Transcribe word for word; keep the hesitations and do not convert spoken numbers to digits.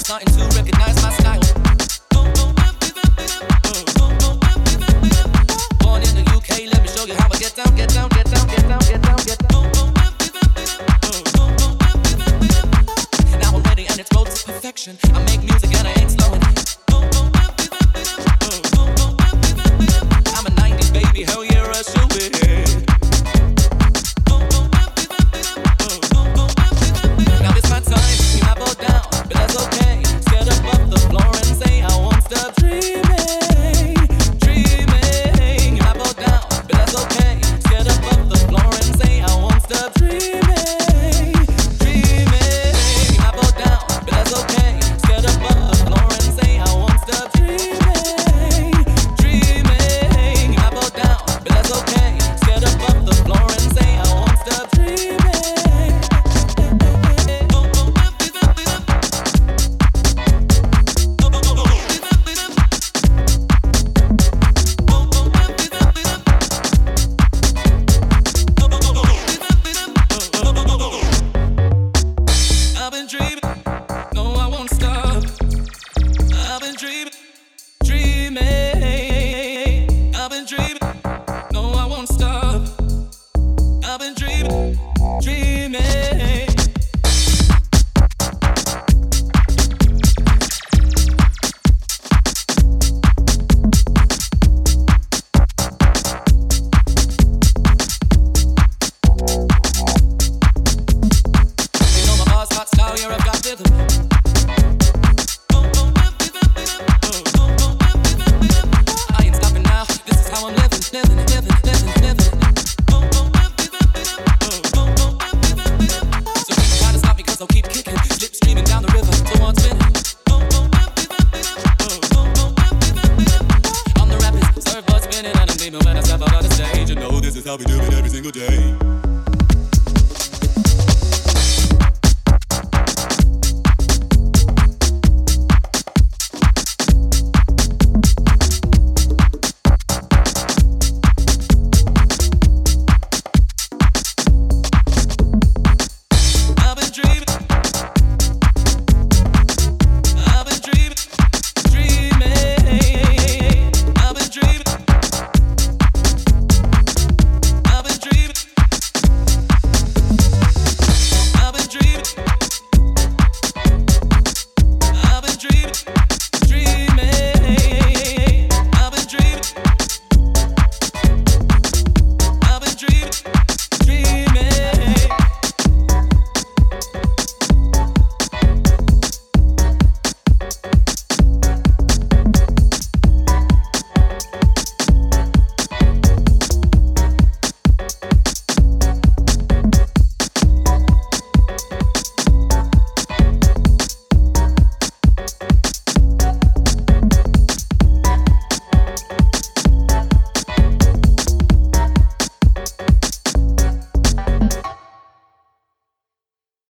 starting to recognize my style. Born in the U K, let me show you how I get down, get down, get down, get down, get down, get down. Now I'm ready and it's road to perfection. I make music and I ain't slowing. I'm a nineties baby, hell yeah, I show it. Now it's my time, you might go down, but that's okay. Get up off the floor and say I won't stop dreaming, dreaming. You might go down, but that's okay. Get up off the floor and say I won't stop dreaming, dreaming. You might go down, but that's okay. Get up off the floor and say I won't stop dreaming, dreaming. You might go down, but that's okay. Get up off the floor and say I won't stop dreaming. I've been dreaming, no I won't stop. I've been dreaming, dreaming. I've been dreaming, no I won't stop. I've been dreaming, dreaming. You know my heart's hot style, yeah, I've got rhythm. I ain't stopping now, this is how I'm living, living, living, living, living. So keep trying to stop me cause I'll keep kicking. Slip streaming down the river, so on spinning. I'm the rapist, surfboard spinning, and I'm leaving when I step out on the stage. You know this is how we do